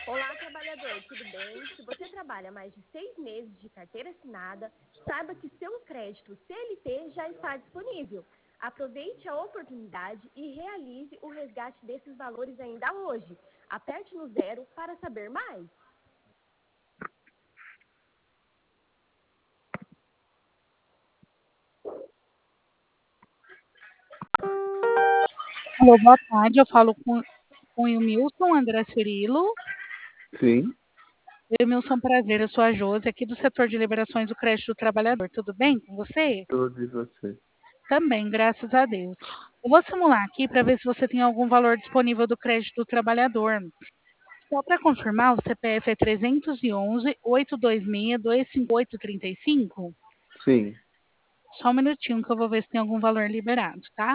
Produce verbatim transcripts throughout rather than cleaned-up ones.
Olá, trabalhador, tudo bem? Se você trabalha mais de seis meses de carteira assinada, saiba que seu crédito C L T já está disponível. Aproveite a oportunidade e realize o resgate desses valores ainda hoje. Aperte no zero para saber mais. Alô, boa tarde. Eu falo com, com o Wilson André Cirilo. Sim, Wilson, prazer. Eu sou a Josi, aqui do setor de liberações do crédito do trabalhador. Tudo bem com você? tudo e você. Também, graças a Deus. Eu vou simular aqui para ver se você tem algum valor disponível do crédito do trabalhador. Só para confirmar, o C P F é trezentos e onze, oitocentos e vinte e seis, duzentos e cinquenta e oito, trinta e cinco? Sim. Só um minutinho que eu vou ver se tem algum valor liberado, tá?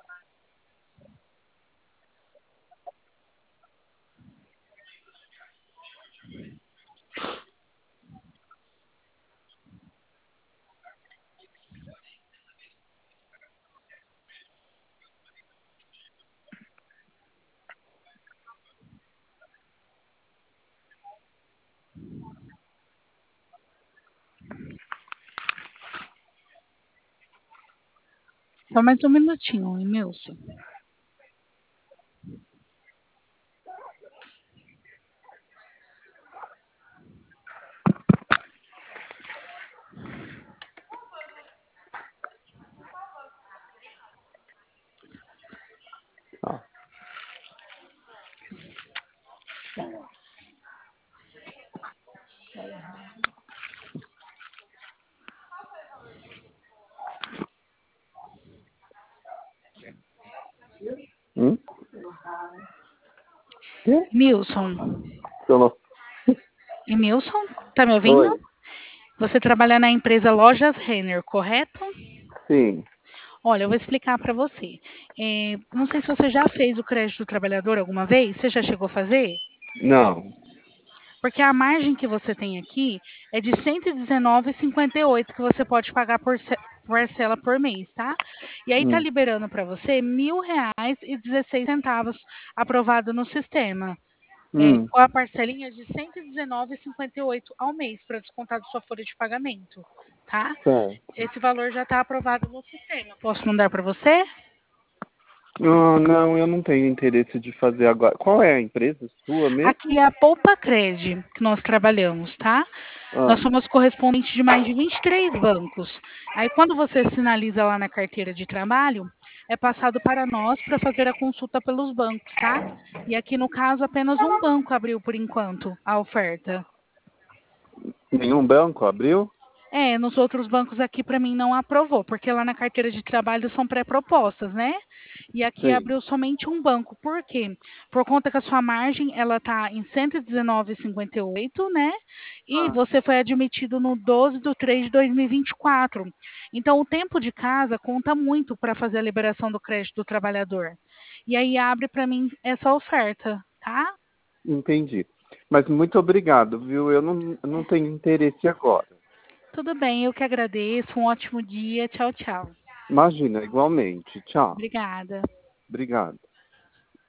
Só mais um minutinho, Wilson. Ah. Hum? Quê? Milson. Pelo... Emilson, tá me ouvindo? Oi. Você trabalha na empresa Lojas Renner, correto? Sim. Olha, eu vou explicar para você. É, não sei se você já fez o crédito do trabalhador alguma vez. Você já chegou a fazer? Não. Porque a margem que você tem aqui é de cento e dezenove vírgula cinquenta e oito que você pode pagar por ce- parcela por mês, tá? E aí tá Hum. liberando para você mil reais e dezesseis centavos aprovado no sistema. É, Hum. com a parcelinha de cento e dezenove vírgula cinquenta e oito ao mês para descontar da sua folha de pagamento, tá? Certo. Esse valor já está aprovado no sistema. Posso mandar para você? Não, não, eu não tenho interesse de fazer agora. Qual é a empresa sua Aqui mesmo? é a Poupa Cred que nós trabalhamos, tá? Ah, Nós somos correspondentes de mais de vinte e três bancos. Aí, quando você sinaliza lá na carteira de trabalho, é passado para nós para fazer a consulta pelos bancos, tá? E aqui, no caso, apenas um banco abriu por enquanto a oferta. nenhum banco abriu? É, nos outros bancos aqui para mim não aprovou, porque lá na carteira de trabalho são pré-propostas, né? E aqui Sim. abriu somente um banco. Por quê? Por conta que a sua margem ela tá em cento e dezenove vírgula cinquenta e oito, né? E Ah, você foi admitido no doze de três de dois mil e vinte e quatro. Então o tempo de casa conta muito para fazer a liberação do crédito do trabalhador. E aí abre para mim essa oferta, tá? entendi. Mas muito obrigado, viu? Eu não, eu não tenho interesse agora. Tudo bem, eu que agradeço. Um ótimo dia. Tchau, tchau. Imagina, igualmente. Tchau. Obrigada. Obrigado.